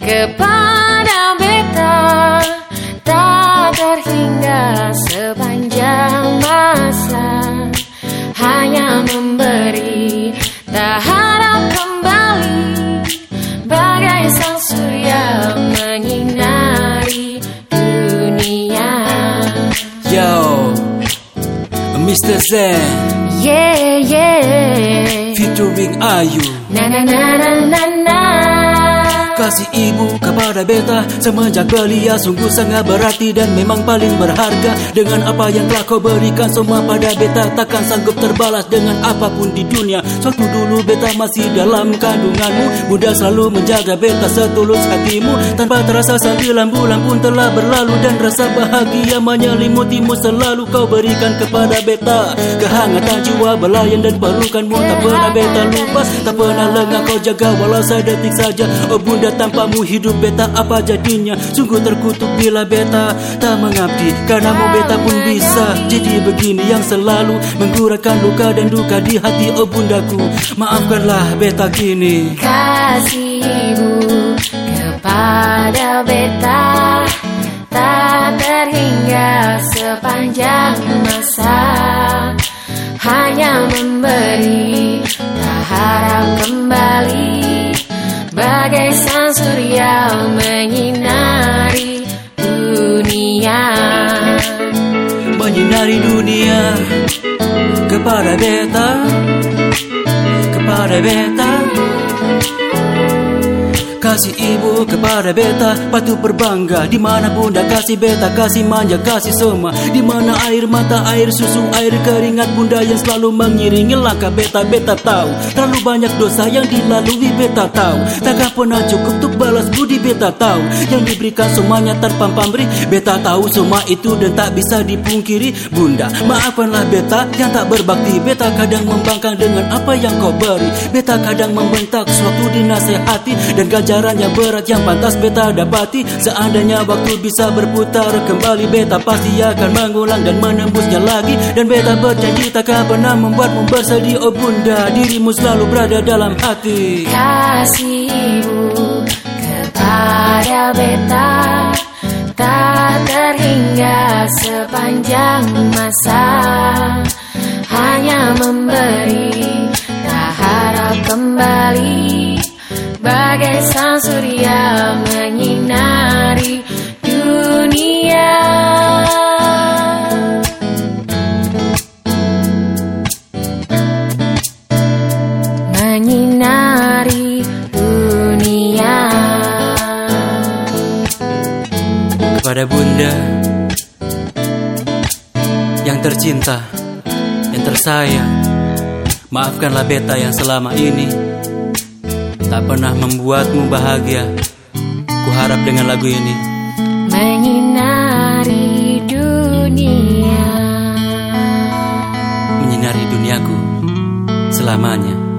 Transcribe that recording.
kepada beta tak terhingga sepanjang masa, hanya memberi tak harap kembali, bagai sang surya menyinari dunia. Yo, Mr. Zen, yeah, featuring Ayu. na na na na na na. Kasih ibu kepada beta semenjak belia sungguh sangat berarti dan memang paling berharga. Dengan apa yang telah kau berikan semua pada beta, takkan sanggup terbalas dengan apapun di dunia. Suatu dulu beta masih dalam kandunganmu, Bunda selalu menjaga beta setulus hatimu. Tanpa terasa 9 bulan pun telah berlalu, dan rasa bahagia menyelimutimu selalu kau berikan kepada beta. Kehangatan jiwa, belayan dan pelukanmu tak pernah beta lupa, tak pernah lengah kau jaga walau sedetik saja. Oh Bunda, tanpamu hidup beta apa jadinya? Sungguh terkutuk bila beta tak mengabdi, karenamu beta pun bisa jadi begini, yang selalu menggunakan luka dan duka di hati. Oh Bundaku, maafkanlah beta kini. Kasih ibu kepada beta tak terhingga sepanjang masa, hanya memberi tak harap kembali, bagai sang surya menyinari dunia. Menyinari dunia kepada beta, kepada beta. Kasih ibu kepada beta patut berbangga, di mana Bunda kasih beta, kasih manja, kasih semua. Di mana air mata, air susu, air keringat Bunda yang selalu mengiringi langkah beta. Beta tahu terlalu banyak dosa yang dilalui, beta tahu takkan pernah cukup untuk balas budi. Beta tahu yang diberikan semuanya tanpa pamrih, beta tahu semua itu dan tak bisa dipungkiri. Bunda, maafkanlah beta yang tak berbakti. Beta kadang membangkang dengan apa yang kau beri, beta kadang membentak suatu dinasehati, dan ganjaran yang berat yang pantas beta dapati. Seandainya waktu bisa berputar kembali, beta pasti akan mengulang dan menembusnya lagi. Dan beta berjanji takkan pernah membuatmu bersedih. Oh Bunda, dirimu selalu berada dalam hati. Kasih ibu kepada beta tak terhingga sepanjang masa, hanya memberi tak harap kembali, bagai sang surya menyinari dunia. Menyinari dunia. Kepada Bunda yang tercinta, yang tersayang, maafkanlah beta yang selama ini tak pernah membuatmu bahagia. Kuharap dengan lagu ini Menyinari dunia, menyinari duniaku selamanya.